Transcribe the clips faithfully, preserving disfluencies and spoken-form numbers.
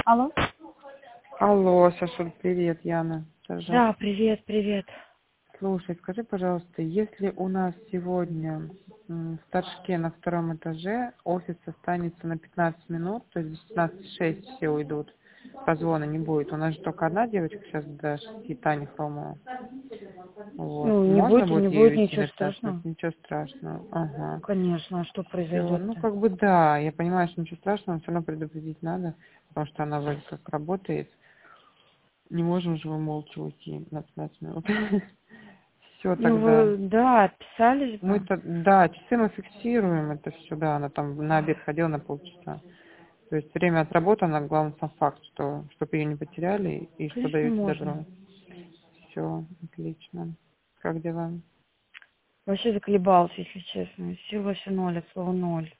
Алло? Алло, Саша, привет, Яна. Саша. Да, привет, привет. Слушай, скажи, пожалуйста, если у нас сегодня м, в Торжке на втором этаже офис останется на пятнадцать минут, то есть в шестнадцать шесть все уйдут, позвона не будет. У нас же только одна девочка сейчас до шести, Таня Хромова. Вот. Ну, не Можно будет и не будет ее будет вести ничего на пятнадцать минут? страшного. Ничего страшного. Ага. Конечно, а что Все, ну произойдет-то? как бы да, я понимаю, что ничего страшного, но все равно предупредить надо, потому что она вроде как работает. Не можем же мы молча уйти на пятнадцать минут. Все Ну, тогда. вы, да, отписались бы. Мы-то, да, часы мы фиксируем, это все, да, она там на обед ходила на полчаса. То есть время отработано, главное сам факт, что чтобы ее не потеряли и что Конечно, даете можно. добро. Все, отлично. Как дела? Вообще заколебался, если честно. Сил вообще ноль, от слова ноль.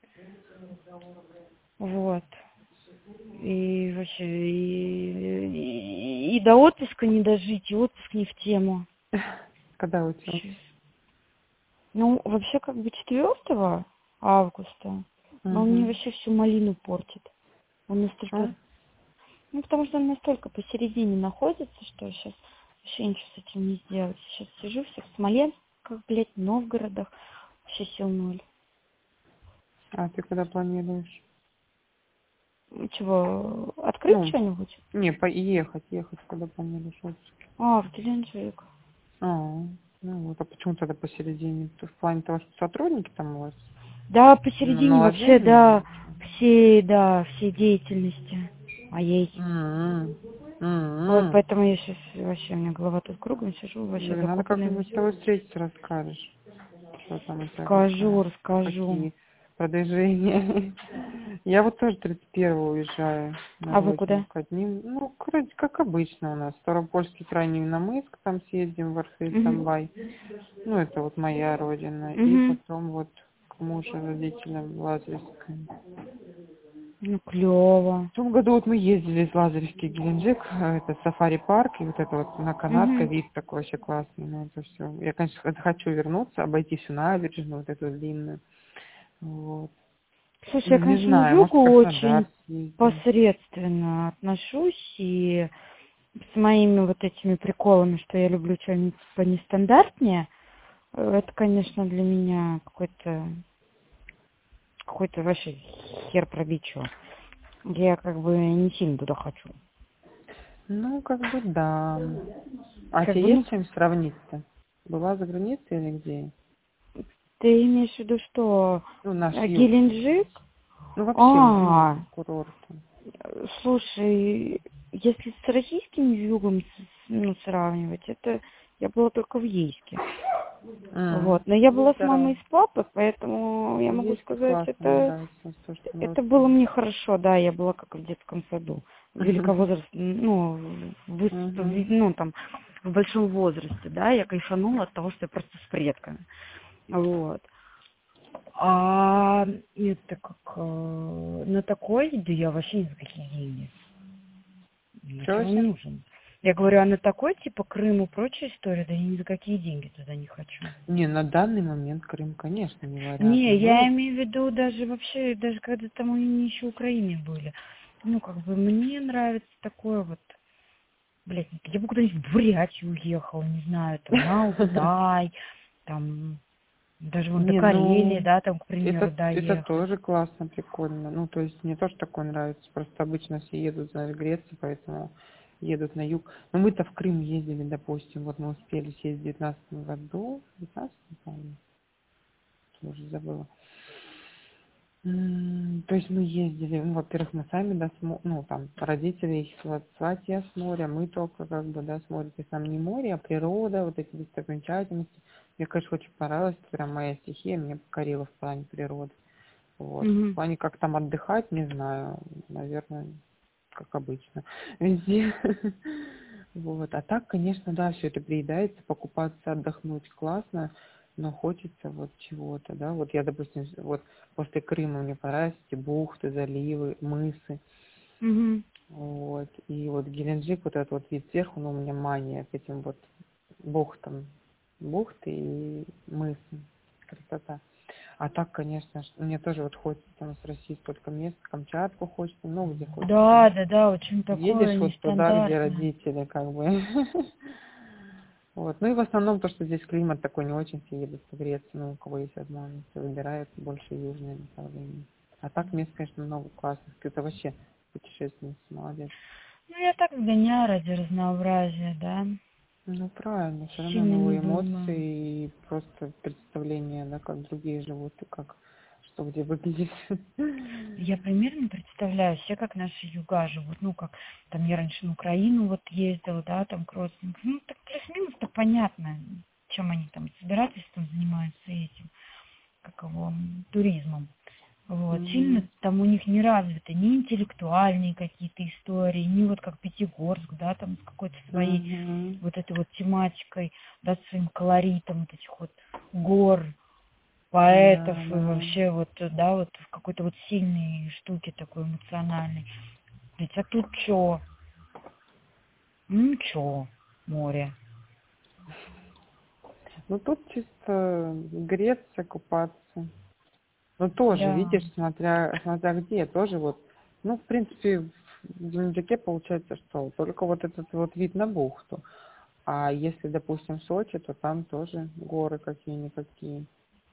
Вот. И вообще, и, и, и до отпуска не дожить, и отпуск не в тему. Когда у тебя? Щас. Ну, вообще, как бы четвёртого августа, но он мне Угу. вообще всю малину портит. Он настолько. А? Ну, потому что он настолько посередине находится, что сейчас вообще ничего с этим не сделать. Сейчас сижу всех в Смоленсках, блядь, Новгородах, вообще сил ноль. А ты когда планируешь? Ну, чего, открыть Ну, что-нибудь? не, поехать, ехать, когда планируешь отпуск? А, в Геленджик. А, ну вот, а почему тогда посередине? То в плане того, что сотрудники там у вас? Да, Ну, посередине вообще, наложение да, или что? все, да, все деятельности моей. М-м. Вот, М-м. поэтому я сейчас вообще, у меня голова тут кругом, сижу, вообще Блин, надо закопанная как-нибудь с весь. тобой встретиться, расскажешь, что там у тебя Скажу, какая, расскажу. какие продвижения. Я вот тоже тридцать первого уезжаю на А вы куда? родину к одним. Ну, вроде как обычно у нас. Ставропольский край, Невиномысск, там съездим в Угу. Архыз-Донбай. Ну, это вот моя родина. И Угу. потом вот к мужу родителям Лазаревской. Ну, клево. В том году вот мы ездили из Лазаревский в Геленджик, э, это сафари-парк, и вот это вот на канатка, Угу. вид такой вообще классный, ну это все. Я, конечно, хочу вернуться, обойти всю набережную, вот эту длинную, вот. Слушай, я, Ну, не к нашему знаю, может, в югу очень Краснодар съездим. посредственно отношусь, и с моими вот этими приколами, что я люблю что-нибудь понестандартнее, э, это, конечно, для меня какой-то какой-то вообще хер пробить чё. Я как бы не сильно туда хочу. Ну, как бы да. А Как тебе бы, ну, есть чем сравнить-то? Была за границей или где? ты имеешь в виду, что Ну, наш э, юг. Геленджик? Ну, вообще, ну, А, курорты. слушай, если с российским югом с- ну, сравнивать, это я была только в Ейске. М. Вот. Но я Ну, была с да. мамой и с папой, поэтому я могу Есть сказать, классно, мне это, нравится то, что мы это было родственники. мне хорошо, да, я была как в детском саду. Великовозраст, ну, в, выс- Мгм. в- ну, там, в большом возрасте, да, я кайфанула от того, что я просто с предками. Вот. А это как э, на такой, да я вообще ни за какие деньги. Что Нахер он вообще? нужен? Я говорю, а на такой, типа, Крым и прочая история, да я ни за какие деньги туда не хочу. Не, на данный момент Крым, конечно, не вариант. Не, Но я мы, имею в виду даже вообще, даже когда там они еще в Украине были. Ну, как бы мне нравится такое вот, блядь, я бы куда-нибудь в Бурятию уехала, не знаю, там, на Алтай, там, даже вон до не, Карелии, ну, да, там, к примеру, это, это доехать. тоже классно, прикольно. Ну, то есть мне тоже такое нравится. Просто обычно все едут, знаешь, в Грецию, поэтому едут на юг. Но мы-то в Крым ездили, допустим, вот мы успели съездить в девятнадцатом году, в девятнадцатом, по-моему, я уже забыла. М, То есть мы ездили, ну, во-первых, мы сами, да, с мо- ну, там, родители их сва- сватья с моря, мы только, как бы, да, с моря. То есть нам не море, а природа, вот эти достопримечательности. Мне, конечно, очень понравилось, это прям моя стихия, меня покорила в плане природы. Вот. В Угу. плане, как там отдыхать, не знаю, наверное, как обычно, везде. Вот. А так, конечно, да, все это приедается, покупаться, отдохнуть классно, но хочется вот чего-то, да. Вот я, допустим, с- вот после Крыма мне понравились эти бухты, заливы, мысы. Угу. Вот. И вот Геленджик, вот этот вот вид сверху, ну, у меня мания к этим вот бухтам. Бухты и мысы. Красота. А так, конечно, ш- мне тоже вот хочется там с России столько мест, Камчатку хочется, ну, где хочется. Да, да, да, очень такое Едешь вот туда, где нестандартное. родители, как бы. Вот. Ну и в основном то, что здесь климат такой не очень, все едут погреться, ну, у кого есть возможность, выбирают больше южное направление. А так мест, конечно, много классных. Это вообще путешественница, молодец. Ну, я так гоняю ради разнообразия, да. Ну, правильно, все равно Сильно не новые думаю. эмоции и просто представление, да, как другие живут и как, что где выглядит. Я примерно представляю все, как наши юга живут. Ну, как там я раньше на Украину вот ездила, да, там к родственникам. Ну, так плюс-минус так понятно, чем они там собирательством занимаются этим, как его, м, туризмом. Вот. Сильно Мгм. там у них не развиты ни интеллектуальные какие-то истории, ни вот как Пятигорск, да, там с какой-то своей Мгм. вот этой вот тематикой, да, своим колоритом вот этих вот гор, поэтов Да, и да. вообще вот, да, вот в какой-то вот сильной штуке такой эмоциональной. Ведь а тут чё? Ну чё, море. Ну, тут чисто греться, купаться. Ну, тоже, Да. видишь, смотря, смотря где, тоже вот, ну, в принципе, в Геленджике получается, что только вот этот вот вид на бухту. А если, допустим, Сочи, то там тоже горы какие-никакие.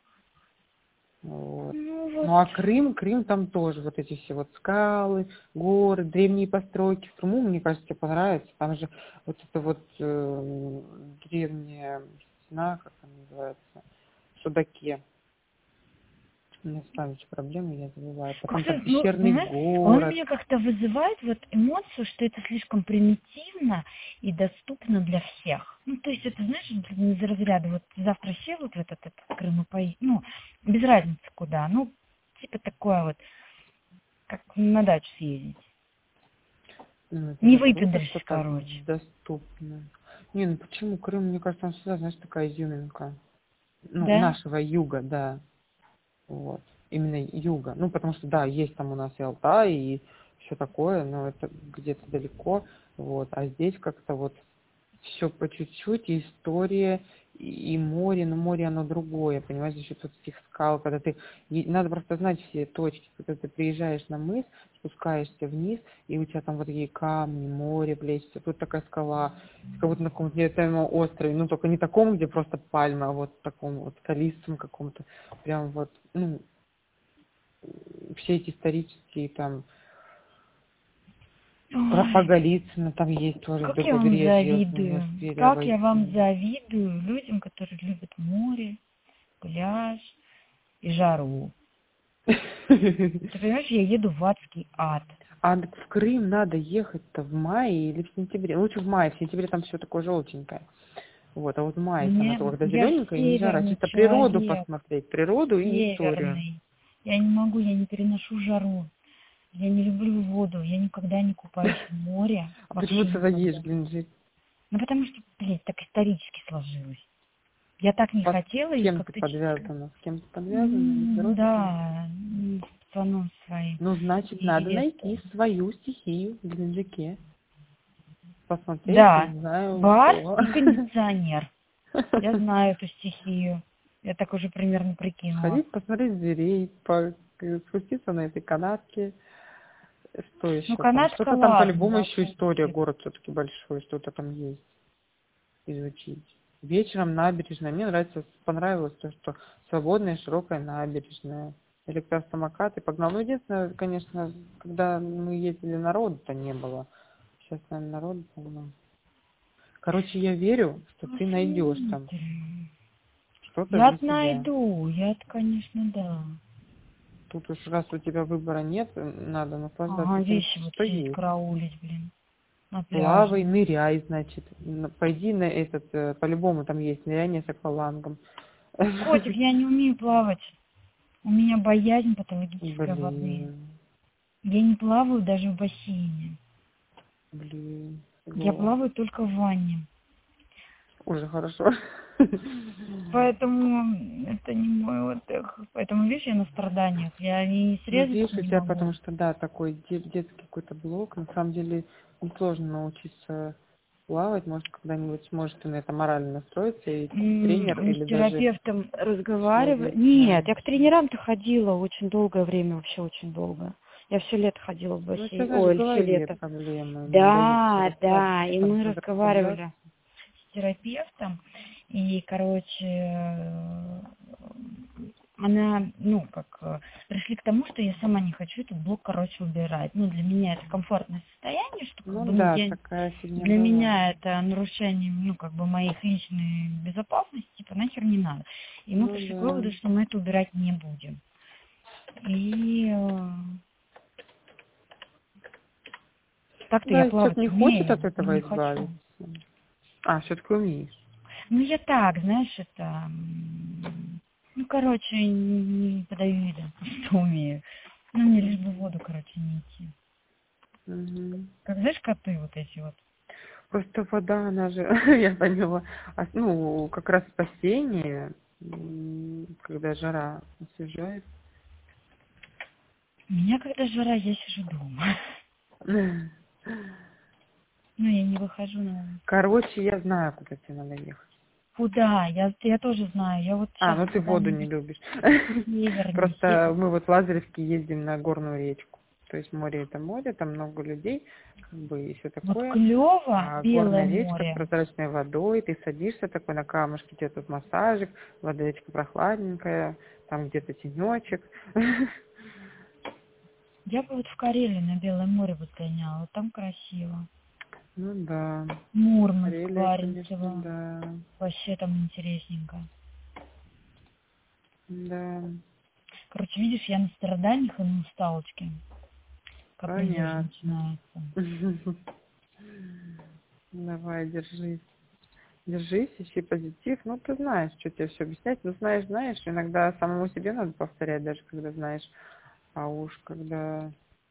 Вот. Ну вот. Ну, а Крым, Крым там тоже вот эти все вот скалы, горы, древние постройки. В Крыму, мне кажется, тебе понравится. Там же вот это вот э, древняя стена, как она называется, в Судаке. У меня с памятью проблемы, я забываю. Потом там Как-то, ну, пещерный понимаешь, он у город. меня как-то вызывает вот эмоцию, что это слишком примитивно и доступно для всех. Ну, то есть это, знаешь, не из разряда, вот завтра сел вот в этот, этот Крым и поесть, ну, без разницы куда, ну, типа такое вот, как на дачу съездить. Ну, это Не же круто, выпендришься, что так короче. доступно. Не, ну почему Крым, мне кажется, он всегда, знаешь, такая изюминка. Ну, Да? нашего юга, да. Вот. Именно юга. Ну, потому что, да, есть там у нас и Алтай, и все такое, но это где-то далеко. Вот. А здесь как-то вот все по чуть-чуть, и история, и, и море, но море оно другое, понимаешь, за счет вот этих скал, когда ты, и надо просто знать все точки, когда ты приезжаешь на мыс, спускаешься вниз, и у тебя там вот такие камни, море плещется, тут такая скала, как будто на каком-то необитаемом острове, ну, только не таком, где просто пальма, а вот таком вот скалистом каком-то, прям вот, ну, все эти исторические там, про по Ой, Голицыно там есть тоже как я вам побережье в завидую. Москве Как я вам войти. завидую людям, которые любят море, пляж и жару. Ты понимаешь, я еду в адский ад. А в Крым надо ехать-то в мае или в сентябре? Лучше в мае, в сентябре там все такое желтенькое. Вот, а вот в мае она Мне, то, когда я зелененькая и не жара, северный чисто природу человек, посмотреть, природу и историю. северный. Я не могу, я не переношу жару. Я не люблю воду, я никогда не купаюсь в море, А почему вообще ты тогда едешь никогда. в Геленджик? Ну, потому что, блядь, так исторически сложилось. Я так не Под хотела, и кем ты как-то чуть-чуть... подвязана? С кем ты подвязана? С М, родственником? Да, м, с пацаном своим. Ну, значит, надо И это... найти свою стихию в Геленджике. Посмотреть, Да, не знаю, бар что. и кондиционер. Я знаю эту стихию. Я так уже примерно прикинула. Сходить, посмотреть зверей, по- спуститься на этой канатке. Что Ну, еще там? канатка, Что-то там ладно, по-любому да, еще история, будет. город все-таки большой, что-то там есть изучить. Вечером набережная. Мне нравится, понравилось то, что свободная, широкая набережная. Электросамокаты погнал. Ну, единственное, конечно, когда мы ездили, народу-то не было. Сейчас, наверное, народу полно. Короче, я верю, что ты найдешь там Посмотрим. что-то Я для себя. найду, я конечно, да. Тут уж раз у тебя выбора нет, надо Ага, наслаждаться тем, вещи вот что сидеть есть. караулить, блин, на пляже. Плавай, ныряй, значит. Н- Пойди на этот, э, по-любому там есть ныряние с аквалангом. Котик, я не умею плавать. У меня боязнь патологической воды. Блин, Я не плаваю даже в бассейне. блин, Я фигово. плаваю только в ванне. Уже хорошо. Поэтому это не мой отдых. Поэтому, видишь, я на страданиях. Я и Ну, срезаться видишь, у не тебя, могу. потому что, да, такой де- детский какой-то блок. На самом деле, несложно научиться плавать, может, когда-нибудь сможет ты на это морально настроиться, и М, тренер Мы с или даже терапевтом разговаривали. человек Нет, я к знающий. тренерам-то ходила очень долгое время, вообще очень долго. Я все лето ходила в Ну, это, бассейн. знаешь, в Ой, все голове лето. проблемы не дают тебе Да, расслабиться, да, и там мы надо расслабляться. разговаривали с терапевтом, и, короче, э, она, ну, как, э, пришли к тому, что я сама не хочу этот блок, короче, убирать. Ну, для меня это комфортное состояние, что, как Ну бы, ну, да, я, такая фигня для бывает. меня это нарушение, ну, как бы, моих личной безопасности, типа, нахер не надо. И мы Ну пришли к да. выводу, что мы это убирать не будем. И э, так-то Да, я и человек плавать не хочет умею, от но этого не хочу. избавиться. А, все-таки умеешь. Ну, я так, знаешь, это... м, Ну, короче, не подаю вида, что умею. Ну, мне лишь бы в воду, короче, не идти. Мгм. Как, знаешь, коты вот эти вот. Просто вода, она же, я поняла, а, ну, как раз спасение, м, когда жара освежает. У меня, когда жара, я сижу дома. Ну, я не выхожу на улицу. Короче, я знаю, куда тебе надо ехать. Куда? Я, я тоже знаю. Я вот А, сейчас ну ты воду не куда-нибудь любишь. севернее, Просто север. мы вот в Лазаревске ездим на горную речку. То есть море это море, там много людей, как бы и все Вот такое. клево, А Белое горная речка с море. прозрачной водой, ты садишься такой на камушке, тебе тут массажик, водичка прохладненькая, там где-то тенечек. Я бы вот в Карелию на Белое море бы сгоняла. Вот там красиво. Ну да, Мурманск, Карелия, конечно, Баренцево. да, Вообще там интересненько. да, Короче, видишь, я на страданиях и на усталочке. Каприз понятно. начинается. Давай, держись. Держись, ищи позитив. Ну, ты знаешь, что тебе все объяснять. Ну, знаешь, знаешь, иногда самому себе надо повторять, даже когда знаешь. А уж когда...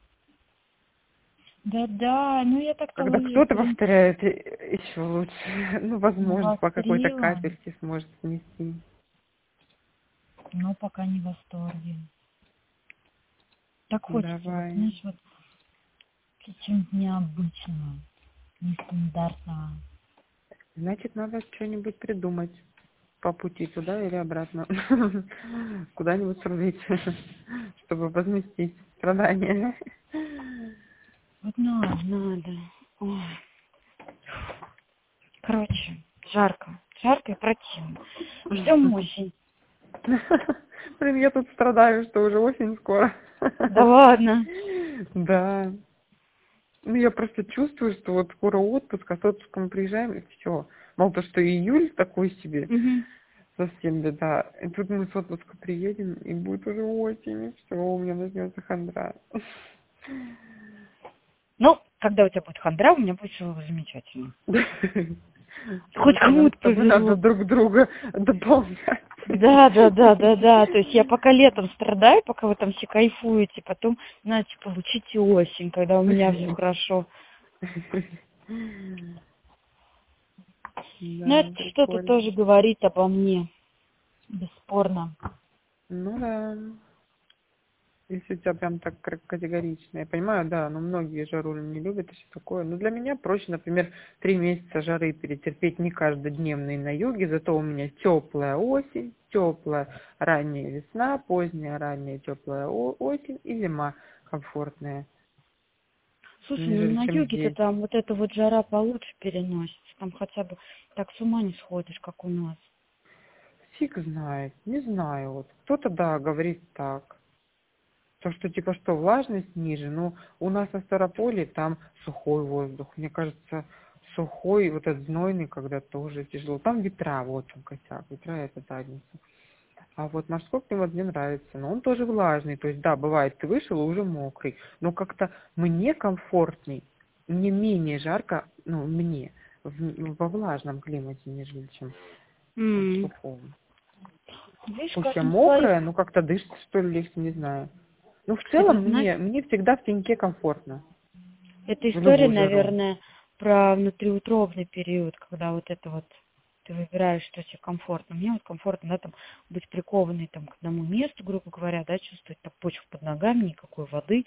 Да-да, ну я так-то Когда лыжи, в кто-то принципе, повторяет, еще лучше. Ну, возможно, по какой-то навострила, капельке сможет снести. но пока не в восторге. Так хочется, вот, Давай. знаешь, вот чего-нибудь необычного, нестандартного. Значит, надо что-нибудь придумать по пути туда или обратно. Куда-нибудь срулить, чтобы возместить страдания. Вот надо, надо. Ой. Короче, жарко. Жарко и противно. Ждем осень. Блин, я тут страдаю, что уже осень скоро. Да ладно. Да. Ну, я просто чувствую, что вот скоро отпуск, а с отпуска мы приезжаем, и все. Мало то, что июль такой себе, Мгм. совсем беда. И тут мы с отпуска приедем, и будет уже осень, и все, у меня начнется хандра. Ну, когда у тебя будет хандра, у меня будет все замечательно. Хоть Просто нам кому-то с тобой надо повезло. друг друга дополнять. Да, да, да, да, да. То есть я пока летом страдаю, пока вы там все кайфуете, потом, знаете, получите осень, когда у меня все хорошо. Но Да, это что-то прикольно. тоже говорит обо мне, бесспорно. Ну да. Если у тебя прям так кр- категорично. Я понимаю, да, но многие жару не любят и все такое. Но для меня проще, например, три месяца жары перетерпеть не каждодневные на юге, зато у меня теплая осень, теплая ранняя весна, поздняя ранняя теплая о- осень и зима комфортная, Слушай, ну нежели на чем юге-то здесь. там вот эта вот жара получше переносится. Там хотя бы так с ума не сходишь, как у нас. Фиг знает, не знаю. Вот кто-то, да, говорит так. То, что типа что, влажность ниже, ну, у нас на Ставрополе там сухой воздух. Мне кажется, сухой, вот этот знойный, когда тоже тяжело. Там ветра, вот он косяк, ветра это задница. А вот морской климат мне нравится, но он тоже влажный. То есть, да, бывает, ты вышел и уже мокрый, но как-то мне комфортней, мне менее жарко, ну, мне, в- во влажном климате, нежели чем в М. сухом. Видишь, Пусть я каждому свое. мокрая, но как-то дышится, что ли, легче, не знаю. Ну, в Это, целом, знаешь, мне, мне всегда в теньке комфортно. это В история, любую жару. наверное, про внутриутробный период, когда вот это вот ты выбираешь, что тебе комфортно. Мне вот комфортно, да, там, быть прикованной там, к одному месту, грубо говоря, да, чувствовать там почву под ногами, никакой воды,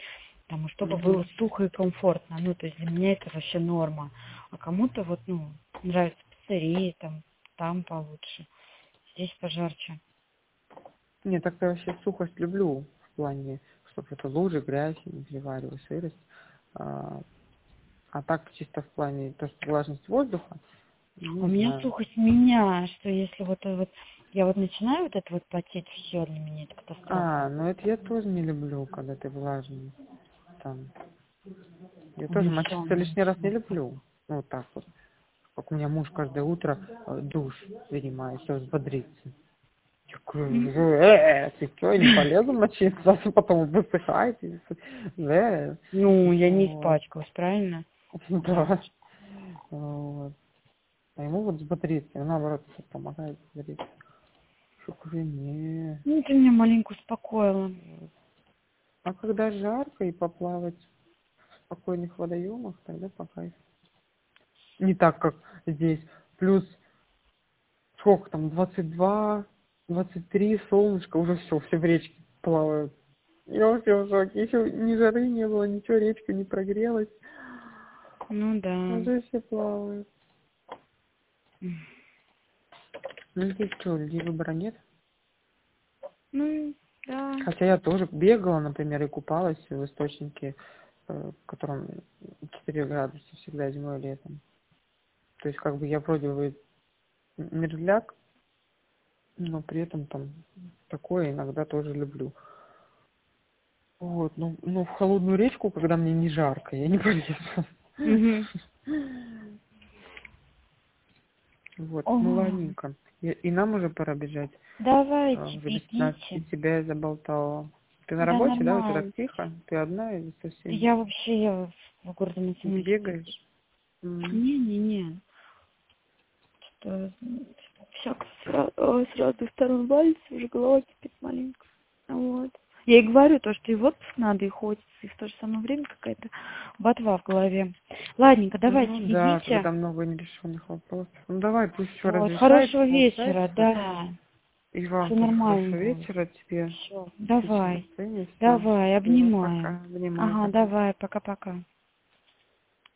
там, и чтобы Мгм. было сухо и комфортно. Ну, то есть для меня это вообще норма. А кому-то вот, ну, нравится пиццерии, там, там получше, здесь пожарче. Не, так я вообще сухость люблю в плане, чтобы это лужи, грязь, не перевариваю сырость. А, а так чисто в плане то, что влажность воздуха, У не меня знаю. сухость меня, что если вот, э, вот я вот начинаю вот это вот потеть, все для меня это катастрофа. А, ну это я тоже не люблю, когда ты влажный. Там. Я У тоже меня все мочиться лишний раз не начинается. люблю. Ну, вот так вот. Как у меня муж каждое утро э, душ принимает, чтобы взбодриться. Я говорю, э, ты что, не полезно мочиться, а потом высыхаете. Э. Ну, я не Вот. испачкалась, правильно? Да. Вот. А ему вот взбодриться, и наоборот, это помогает взбодриться. Я говорю, не. Ну, ты меня маленько успокоила. А когда жарко и поплавать в спокойных водоемах, тогда по кайфу. Не так, как здесь. Плюс, сколько там, двадцать два, двадцать три, солнышко, уже все, все в речке плавают. Я вообще в шоке. Еще ни жары не было, ничего, речка не прогрелась. Ну да. Уже все плавают. Ну здесь что, людей выбора нет? Ну, да. Хотя я тоже бегала, например, и купалась в источнике, э, в котором четыре градуса всегда зимой и летом. То есть как бы я вроде бы мерзляк, но при этом там такое иногда тоже люблю. Вот, ну, ну в холодную речку, когда мне не жарко, я не полезу. Угу. Вот, ну Ой, ладненько. И, и нам уже пора бежать. А, давайте, уже без пятнадцати, бегите. тебя я заболтала. Ты на Да, работе, да? У тебя нормально. так тихо? Ты одна или со всеми? Я вообще я в городе математики. Бегаешь? М. Не-не-не. Что все с разных сторон валится, уже голова кипит маленько. Вот. Я и говорю то, что и в отпуск надо, и хочется, и в то же самое время какая-то ботва в голове. Ладненько, давайте, Ну да, бегите. когда много нерешенных вопросов. Ну давай, пусть все Вот. разрешается, Хорошего вечера, получается. да. И вам Все тоже хорошего нормально. вечера, тебе Все. отличного Давай. настроения, всего. Давай, Все, пока, обнимаю. обнимаю, Ага, пока. давай, пока-пока.